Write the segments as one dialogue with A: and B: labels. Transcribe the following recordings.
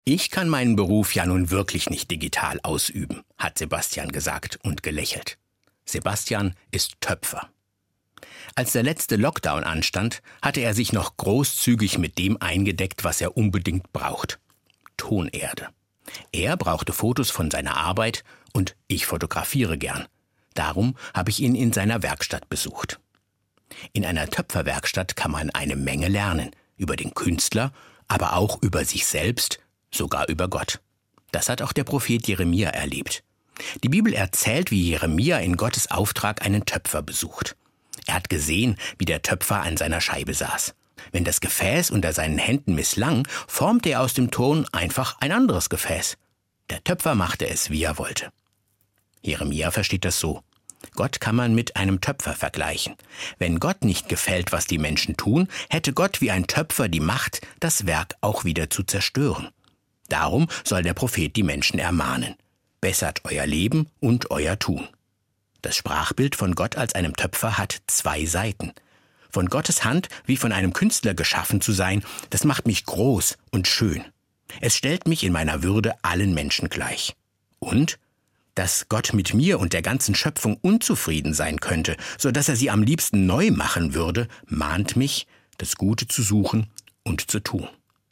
A: Ich kann meinen Beruf ja nun wirklich nicht digital ausüben, hat Sebastian gesagt und gelächelt. Sebastian ist Töpfer. Als der letzte Lockdown anstand, hatte er sich noch großzügig mit dem eingedeckt, was er unbedingt braucht: Tonerde. Er brauchte Fotos von seiner Arbeit und ich fotografiere gern. Darum habe ich ihn in seiner Werkstatt besucht. In einer Töpferwerkstatt kann man eine Menge lernen, über den Künstler, aber auch über sich selbst, sogar über Gott. Das hat auch der Prophet Jeremia erlebt. Die Bibel erzählt, wie Jeremia in Gottes Auftrag einen Töpfer besucht. Er hat gesehen, wie der Töpfer an seiner Scheibe saß. Wenn das Gefäß unter seinen Händen misslang, formte er aus dem Ton einfach ein anderes Gefäß. Der Töpfer machte es, wie er wollte. Jeremia versteht das so: Gott kann man mit einem Töpfer vergleichen. Wenn Gott nicht gefällt, was die Menschen tun, hätte Gott wie ein Töpfer die Macht, das Werk auch wieder zu zerstören. Darum soll der Prophet die Menschen ermahnen: Bessert euer Leben und euer Tun. Das Sprachbild von Gott als einem Töpfer hat 2 Seiten. Von Gottes Hand wie von einem Künstler geschaffen zu sein, das macht mich groß und schön. Es stellt mich in meiner Würde allen Menschen gleich. Und dass Gott mit mir und der ganzen Schöpfung unzufrieden sein könnte, so dass er sie am liebsten neu machen würde, mahnt mich, das Gute zu suchen und zu tun.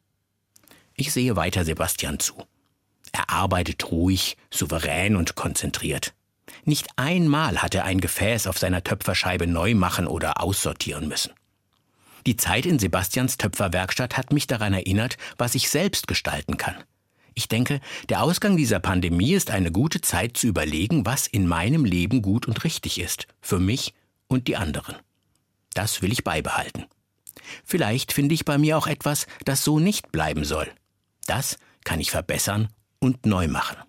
A: Ich sehe weiter Sebastian zu. Er arbeitet ruhig, souverän und konzentriert. Nicht einmal hat er ein Gefäß auf seiner Töpferscheibe neu machen oder aussortieren müssen. Die Zeit in Sebastians Töpferwerkstatt hat mich daran erinnert, was ich selbst gestalten kann. Ich denke, der Ausgang dieser Pandemie ist eine gute Zeit zu überlegen, was in meinem Leben gut und richtig ist, für mich und die anderen. Das will ich beibehalten. Vielleicht finde ich bei mir auch etwas, das so nicht bleiben soll. Das kann ich verbessern und neu machen.